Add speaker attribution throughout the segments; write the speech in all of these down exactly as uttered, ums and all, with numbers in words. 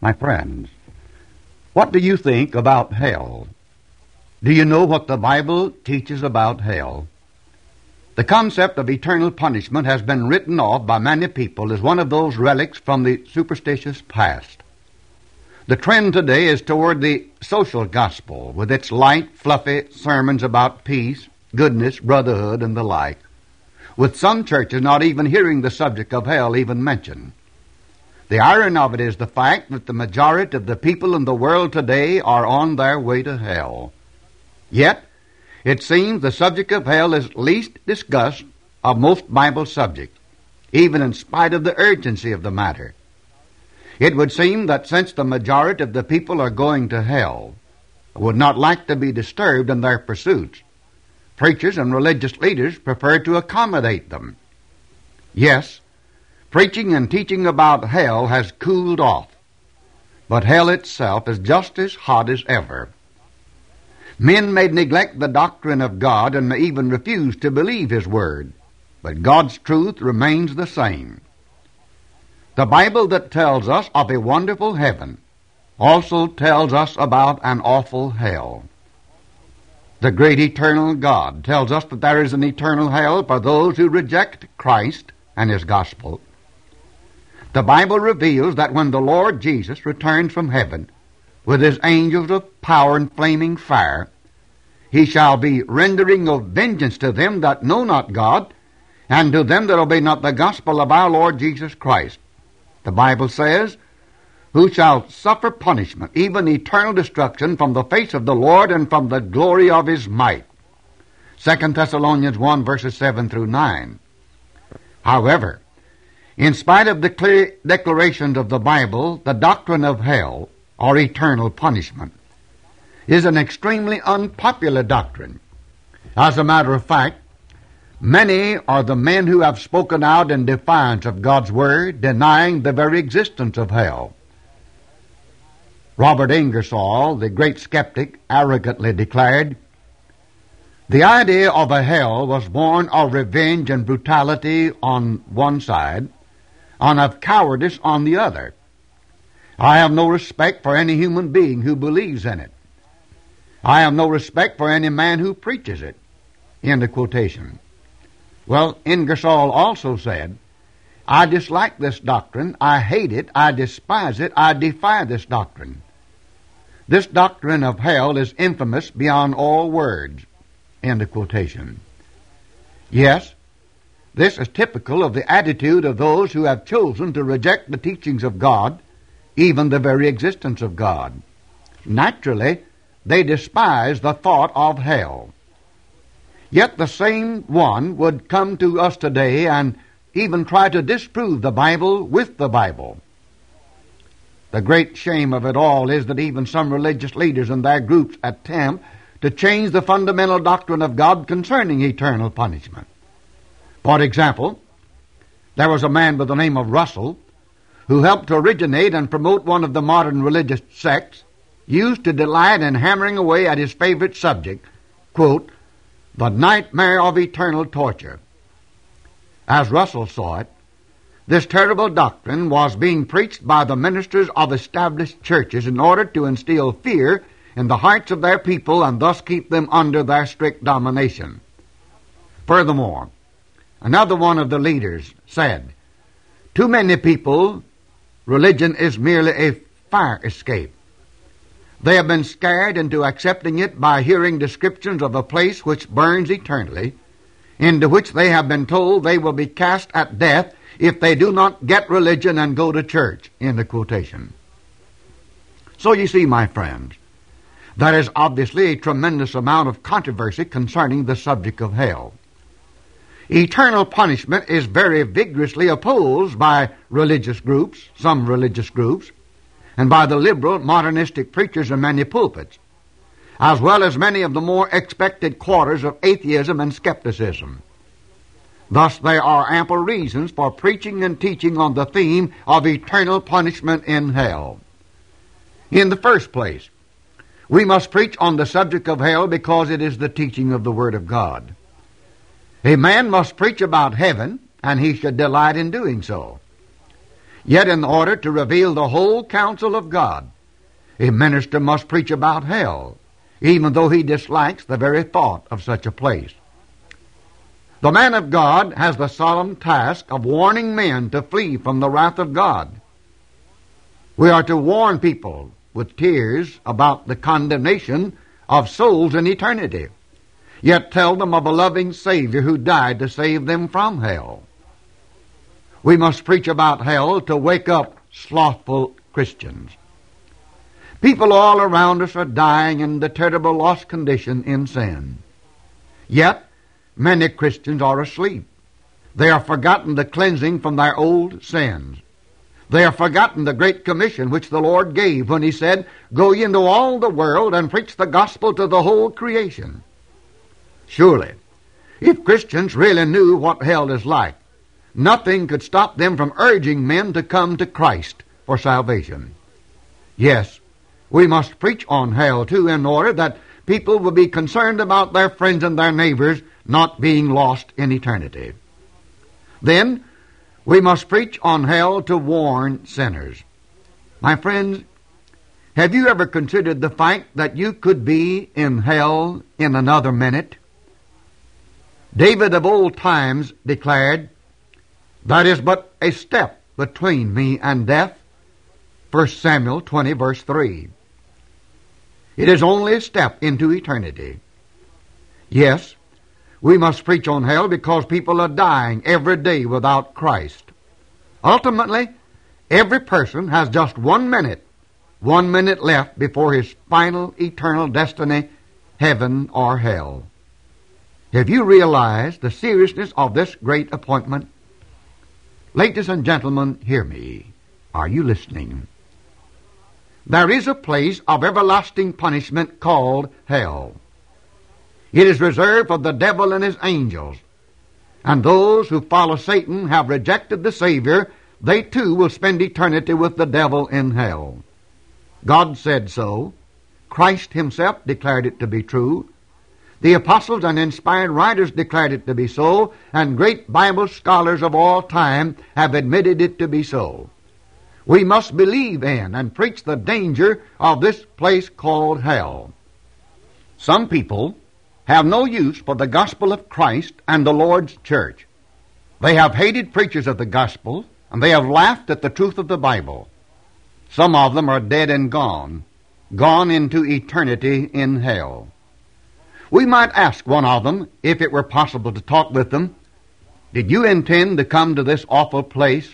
Speaker 1: My friends, what do you think about hell? Do you know what the Bible teaches about hell? The concept of eternal punishment has been written off by many people as one of those relics from the superstitious past. The trend today is toward the social gospel, with its light, fluffy sermons about peace, goodness, brotherhood, and the like, with some churches not even hearing the subject of hell even mentioned. The irony of it is the fact that the majority of the people in the world today are on their way to hell. Yet, it seems the subject of hell is least discussed of most Bible subjects, even in spite of the urgency of the matter. It would seem that since the majority of the people are going to hell, would not like to be disturbed in their pursuits, preachers and religious leaders prefer to accommodate them. Yes, preaching and teaching about hell has cooled off, but hell itself is just as hot as ever. Men may neglect the doctrine of God and may even refuse to believe His Word, but God's truth remains the same. The Bible that tells us of a wonderful heaven also tells us about an awful hell. The great eternal God tells us that there is an eternal hell for those who reject Christ and His gospel. The Bible reveals that when the Lord Jesus returns from heaven with His angels of power and flaming fire, He shall be rendering of vengeance to them that know not God, and to them that obey not the gospel of our Lord Jesus Christ. The Bible says, who shall suffer punishment, even eternal destruction, from the face of the Lord and from the glory of His might. Second Thessalonians one, verses seven through nine. However, in spite of the clear declarations of the Bible, the doctrine of hell, or eternal punishment, is an extremely unpopular doctrine. As a matter of fact, many are the men who have spoken out in defiance of God's Word, denying the very existence of hell. Robert Ingersoll, the great skeptic, arrogantly declared, "The idea of a hell was born of revenge and brutality on one side, and of cowardice on the other. I have no respect for any human being who believes in it. I have no respect for any man who preaches it." End of quotation. Well, Ingersoll also said, "I dislike this doctrine, I hate it, I despise it, I defy this doctrine. This doctrine of hell is infamous beyond all words." End of quotation. Yes, this is typical of the attitude of those who have chosen to reject the teachings of God, even the very existence of God. Naturally, they despise the thought of hell. Yet the same one would come to us today and even try to disprove the Bible with the Bible. The great shame of it all is that even some religious leaders and their groups attempt to change the fundamental doctrine of God concerning eternal punishment. For example, there was a man by the name of Russell who helped to originate and promote one of the modern religious sects, used to delight in hammering away at his favorite subject, quote, the nightmare of eternal torture. As Russell saw it, this terrible doctrine was being preached by the ministers of established churches in order to instill fear in the hearts of their people and thus keep them under their strict domination. Furthermore, another one of the leaders said, "To many people, religion is merely a fire escape. They have been scared into accepting it by hearing descriptions of a place which burns eternally, into which they have been told they will be cast at death if they do not get religion and go to church." End of quotation. So you see, my friends, there is obviously a tremendous amount of controversy concerning the subject of hell. Eternal punishment is very vigorously opposed by religious groups, some religious groups, and by the liberal, modernistic preachers in many pulpits, as well as many of the more expected quarters of atheism and skepticism. Thus there are ample reasons for preaching and teaching on the theme of eternal punishment in hell. In the first place, we must preach on the subject of hell because it is the teaching of the Word of God. A man must preach about heaven, and he should delight in doing so. Yet in order to reveal the whole counsel of God, a minister must preach about hell, even though he dislikes the very thought of such a place. The man of God has the solemn task of warning men to flee from the wrath of God. We are to warn people with tears about the condemnation of souls in eternity, yet tell them of a loving Savior who died to save them from hell. We must preach about hell to wake up slothful Christians. People all around us are dying in the terrible lost condition in sin. Yet, many Christians are asleep. They have forgotten the cleansing from their old sins. They have forgotten the great commission which the Lord gave when He said, "Go ye into all the world and preach the gospel to the whole creation." Surely, if Christians really knew what hell is like, nothing could stop them from urging men to come to Christ for salvation. Yes, we must preach on hell, too, in order that people will be concerned about their friends and their neighbors not being lost in eternity. Then, we must preach on hell to warn sinners. My friends, have you ever considered the fact that you could be in hell in another minute? David of old times declared, "That is but a step between me and death." First Samuel twenty, verse three. It is only a step into eternity. Yes, we must preach on hell because people are dying every day without Christ. Ultimately, every person has just one minute, one minute left before his final eternal destiny, heaven or hell. Have you realized the seriousness of this great appointment? Ladies and gentlemen, hear me. Are you listening? There is a place of everlasting punishment called hell. It is reserved for the devil and his angels. And those who follow Satan have rejected the Savior. They too will spend eternity with the devil in hell. God said so. Christ Himself declared it to be true. The apostles and inspired writers declared it to be so, and great Bible scholars of all time have admitted it to be so. We must believe in and preach the danger of this place called hell. Some people have no use for the gospel of Christ and the Lord's church. They have hated preachers of the gospel, and they have laughed at the truth of the Bible. Some of them are dead and gone, gone into eternity in hell. We might ask one of them, if it were possible to talk with them, "Did you intend to come to this awful place?"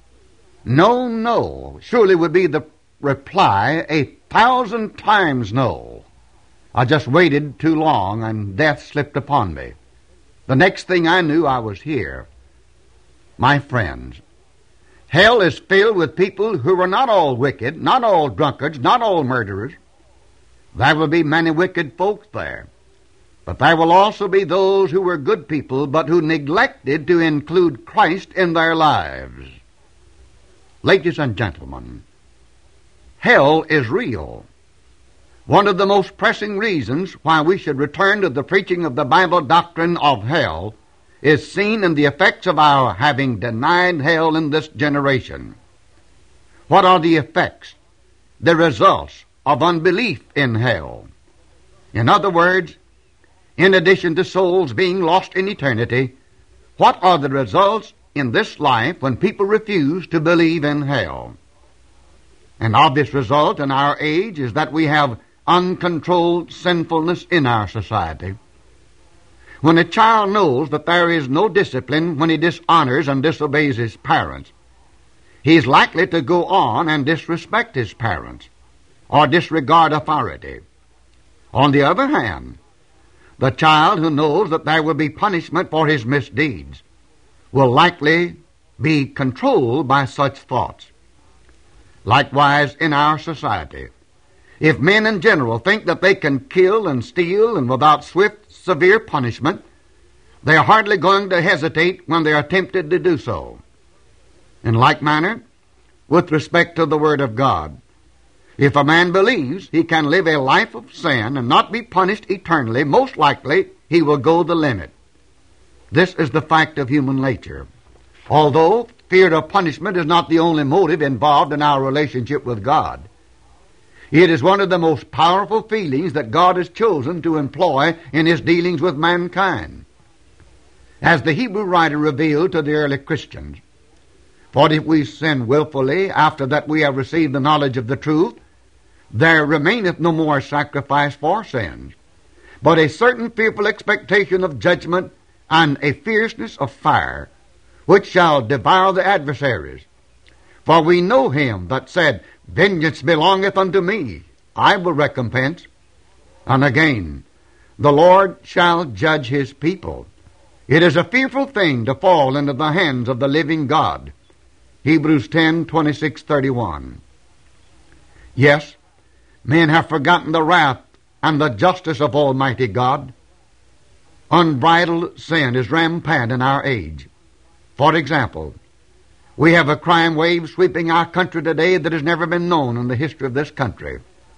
Speaker 1: "No, no," surely would be the reply, "a thousand times no. I just waited too long, and death slipped upon me. The next thing I knew, I was here." My friends, hell is filled with people who are not all wicked, not all drunkards, not all murderers. There will be many wicked folks there. But there will also be those who were good people, but who neglected to include Christ in their lives. Ladies and gentlemen, hell is real. One of the most pressing reasons why we should return to the preaching of the Bible doctrine of hell is seen in the effects of our having denied hell in this generation. What are the effects, the results of unbelief in hell? In other words, in addition to souls being lost in eternity, what are the results in this life when people refuse to believe in hell? An obvious result in our age is that we have uncontrolled sinfulness in our society. When a child knows that there is no discipline when he dishonors and disobeys his parents, he is likely to go on and disrespect his parents or disregard authority. On the other hand, the child who knows that there will be punishment for his misdeeds will likely be controlled by such thoughts. Likewise, in our society, if men in general think that they can kill and steal and without swift, severe punishment, they are hardly going to hesitate when they are tempted to do so. In like manner, with respect to the Word of God, if a man believes he can live a life of sin and not be punished eternally, most likely he will go the limit. This is the fact of human nature. Although fear of punishment is not the only motive involved in our relationship with God. It is one of the most powerful feelings that God has chosen to employ in His dealings with mankind. As the Hebrew writer revealed to the early Christians, "For if we sin willfully, after that we have received the knowledge of the truth, there remaineth no more sacrifice for sins, but a certain fearful expectation of judgment and a fierceness of fire, which shall devour the adversaries. For we know him that said, Vengeance belongeth unto me, I will recompense. And again, the Lord shall judge his people. It is a fearful thing to fall into the hands of the living God." Hebrews ten, twenty-six, thirty-one. Yes, men have forgotten the wrath and the justice of Almighty God. Unbridled sin is rampant in our age. For example, we have a crime wave sweeping our country today that has never been known in the history of this country.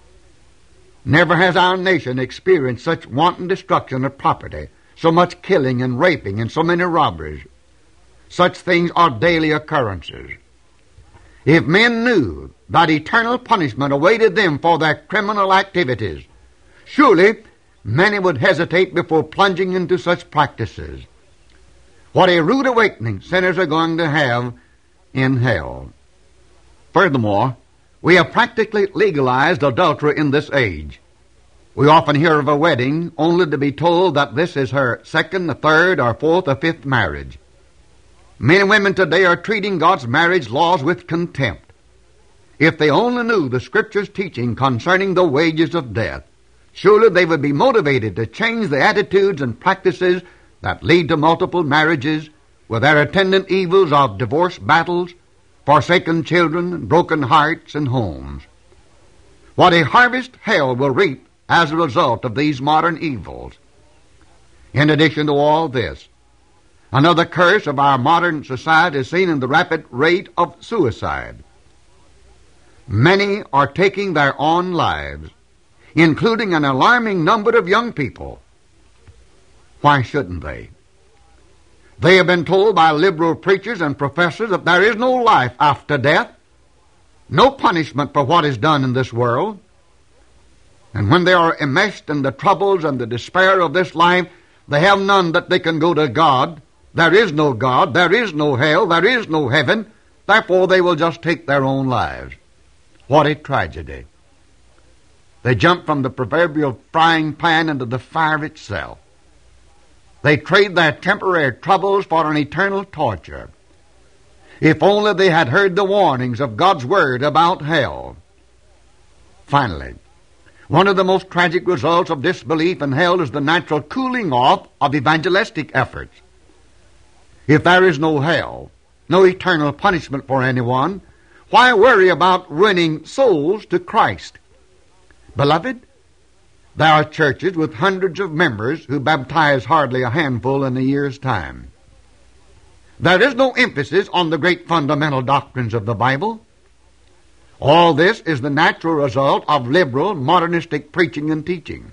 Speaker 1: Never has our nation experienced such wanton destruction of property, so much killing and raping, and so many robberies. Such things are daily occurrences. If men knew that eternal punishment awaited them for their criminal activities, surely many would hesitate before plunging into such practices. What a rude awakening sinners are going to have in hell. Furthermore, we have practically legalized adultery in this age. We often hear of a wedding only to be told that this is her second, or third, or fourth, or fifth marriage. Men and women today are treating God's marriage laws with contempt. If they only knew the Scripture's teaching concerning the wages of death, surely they would be motivated to change the attitudes and practices that lead to multiple marriages, with their attendant evils of divorce battles, forsaken children, broken hearts, and homes. What a harvest hell will reap as a result of these modern evils. In addition to all this, another curse of our modern society is seen in the rapid rate of suicide. Many are taking their own lives, including an alarming number of young people. Why shouldn't they? They have been told by liberal preachers and professors that there is no life after death, no punishment for what is done in this world. And when they are enmeshed in the troubles and the despair of this life, they have none that they can go to God. There is no God, there is no hell, there is no heaven. Therefore they will just take their own lives. What a tragedy. They jump from the proverbial frying pan into the fire itself. They trade their temporary troubles for an eternal torture. If only they had heard the warnings of God's Word about hell. Finally, one of the most tragic results of disbelief in hell is the natural cooling off of evangelistic efforts. If there is no hell, no eternal punishment for anyone, why worry about winning souls to Christ? Beloved, there are churches with hundreds of members who baptize hardly a handful in a year's time. There is no emphasis on the great fundamental doctrines of the Bible. All this is the natural result of liberal, modernistic preaching and teaching.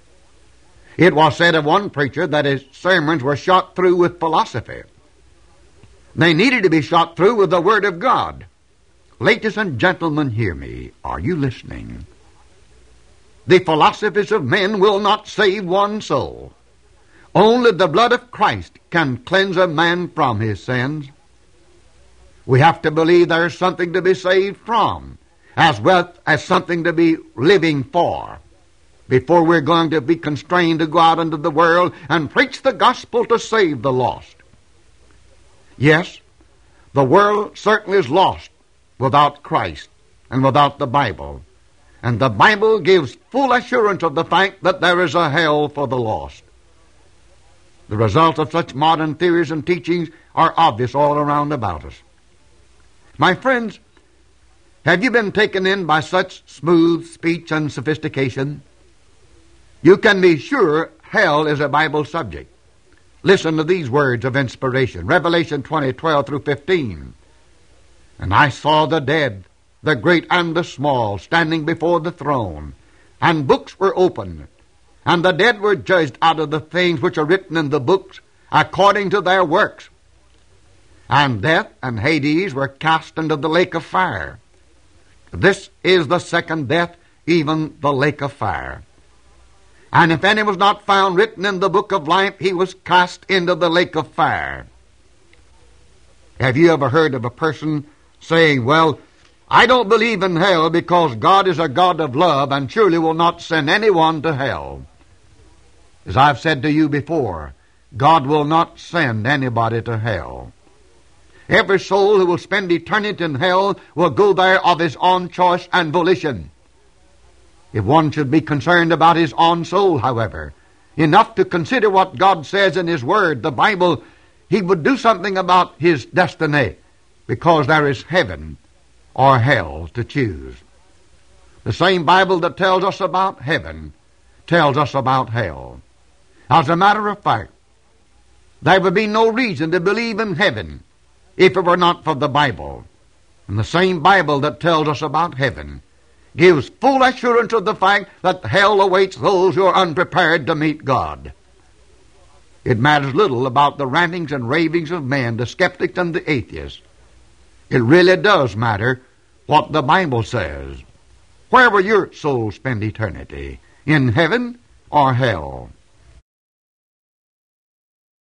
Speaker 1: It was said of one preacher that his sermons were shot through with philosophy. They needed to be shot through with the Word of God. Ladies and gentlemen, hear me. Are you listening? The philosophies of men will not save one soul. Only the blood of Christ can cleanse a man from his sins. We have to believe there is something to be saved from, as well as something to be living for, before we're going to be constrained to go out into the world and preach the gospel to save the lost. Yes, the world certainly is lost without Christ and without the Bible. And the Bible gives full assurance of the fact that there is a hell for the lost. The results of such modern theories and teachings are obvious all around about us. My friends, have you been taken in by such smooth speech and sophistication? You can be sure hell is a Bible subject. Listen to these words of inspiration. Revelation twenty, twelve through fifteen. And I saw the dead, the great and the small, standing before the throne, and books were opened, and the dead were judged out of the things which are written in the books, according to their works. and death and Hades were cast into the lake of fire. This is the second death, even the lake of fire. And if any was not found written in the book of life, he was cast into the lake of fire. Have you ever heard of a person saying, well, I don't believe in hell because God is a God of love and surely will not send anyone to hell? As I've said to you before, God will not send anybody to hell. Every soul who will spend eternity in hell will go there of his own choice and volition. If one should be concerned about his own soul, however, enough to consider what God says in His Word, the Bible, he would do something about his destiny, because there is heaven or hell to choose. The same Bible that tells us about heaven tells us about hell. As a matter of fact, there would be no reason to believe in heaven if it were not for the Bible. And the same Bible that tells us about heaven gives full assurance of the fact that hell awaits those who are unprepared to meet God. It matters little about the rantings and ravings of men, the skeptics and the atheists. It really does matter what the Bible says. Where will your soul spend eternity? In heaven or hell?